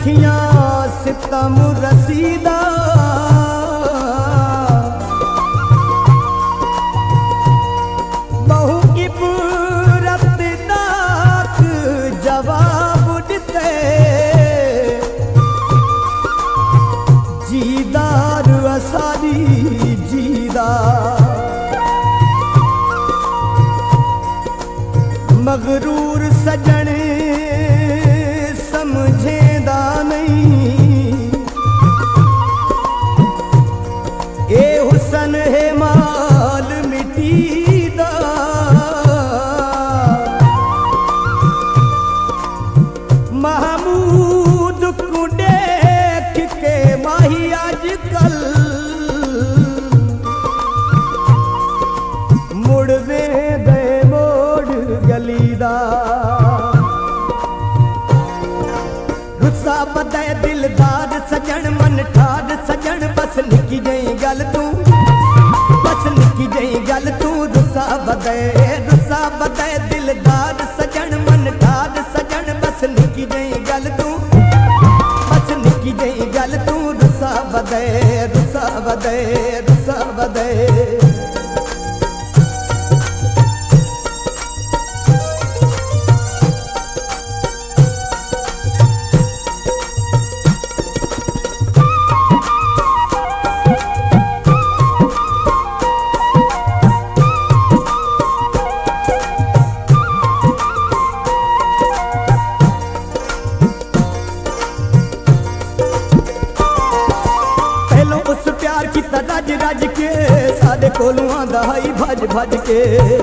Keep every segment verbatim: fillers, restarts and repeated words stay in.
अखियां सितम रसीदा बहु इबरत नाक जवाब दिते जीदार असारी जीदा मगरूर सजन समझेंदा नहीं ए हुसन है माल मिटीदा महमूद को देख के माही आजकल मुड़ वे दे मोड़ गलीदा रुस्सा बदे दिलदार सजन मन ठाड सजन बस निकी जई गल तू बस निकी जई गल तू रुस्सा बदे रुस्सा बदे दिलदार सजन मन ठाड सजन बस निकी जई गल तू बस निकी जई गल तू रुस्सा बदे रुस्सा बदे रुस्सा बदे रज रज के साडे कोलों आंदा हाई भज भज के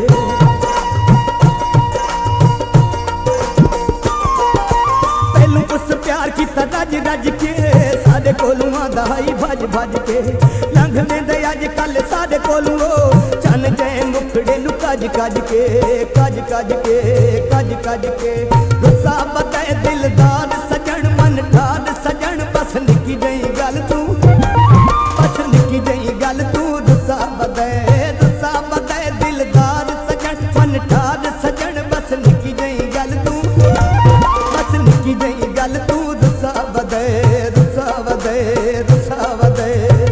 पहलू उस प्यार किता रज रज के साडे कोलों आंदा हाई भज भज के लंघ वेंदे अज कल साडे कोलों चन जय मुखड़े नु कज कज के कज कज के कज कज के गुस्सा बदे दिलदार सजन मन ठाड सजन बस निकी जई गल तू निकी जई गल तू रुस्सा बदे रुस्सा बदे दिलदार सजन मन ठाड सजन बस निकी जई गल तू बस निकी जई गल तू रुस्सा बदे रुस्सा बदे रुस्सा बदे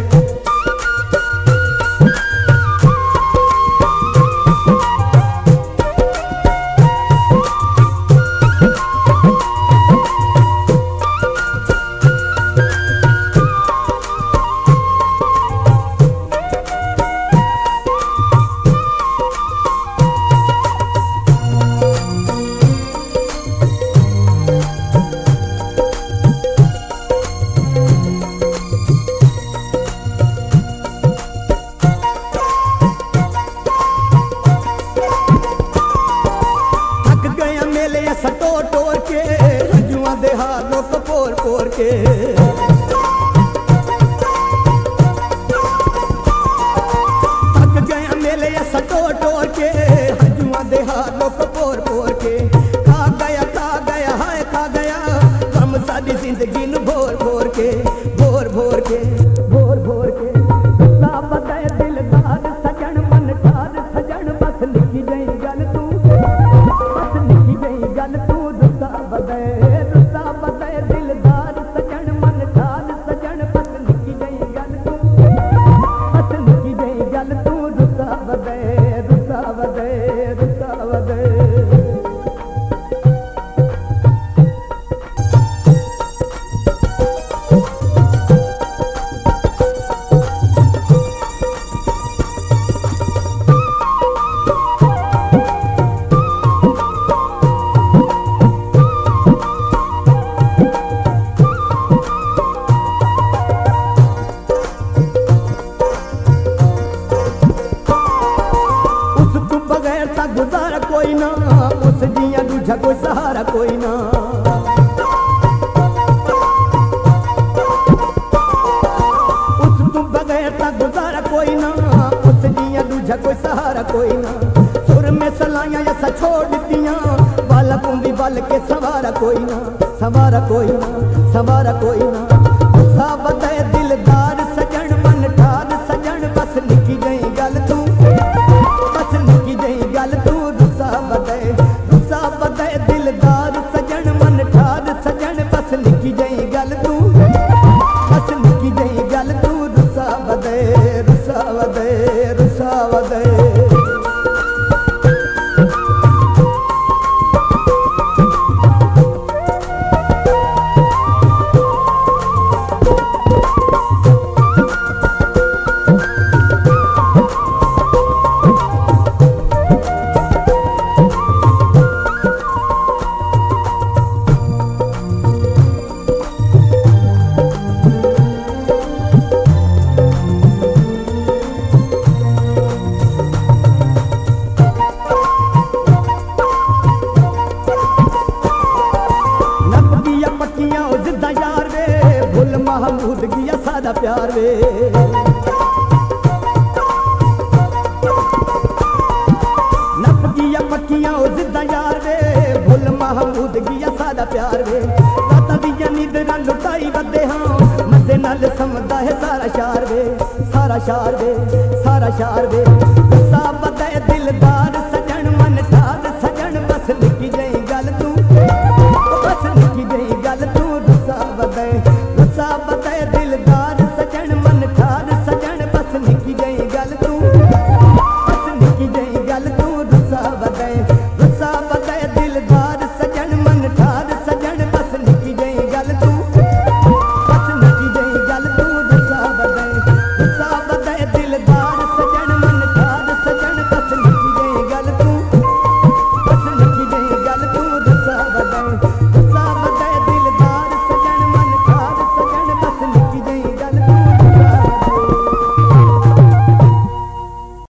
टोर टोर के रजुआ दे हालों को पोर पोर के थक गया मेले ऐसा टोर टोर के रजुआ दे हालों को पोर पोर के खा गया खा गया हाय खा गया हम सारी जिंदगी नु भोर भोर के भोर भोर के भोर भोर के गुस्सा बदे दिलदार सजन मन ठाड सजन बस निकी जई गल तू बस निकी जई गल तू रुस्सा बदे रुस्सा बदे दिलदार सजन मन ठाड सजन बस निकी जई गल तू बस निकी जई गल तू रुस्सा बदे रुस्सा बदे रुस्सा बदे गुजारा कोई ना उस जिया दूजा कोई सहारा कोई ना उस तू बगैर ता गुजारा कोई ना उस जिया दूजा कोई सहारा कोई ना सुर में सलाइयां ऐसा छोड़ दिया वाला कुंभी बल के सवारा कोई ना सवारा कोई ना सवारा कोई ना गुस्सा बदे दिलदार सजन मन ठाड सजन बस निकी गई गल तू बस निकी गई गल तू रुस्सा बदे रुस्सा बदे दिलदार सजन मन ठाड सजन बस निकी गई गल महमूद गिया सादा प्यार वे नप गिया पक्कियां ओ जिद्दा यार वे भुल महमूद गिया सादा प्यार वे राता दिया नींदरां लुटाई वदे हां मजे नाल समझदा है सारा शार वे सारा शार वे सारा शार वे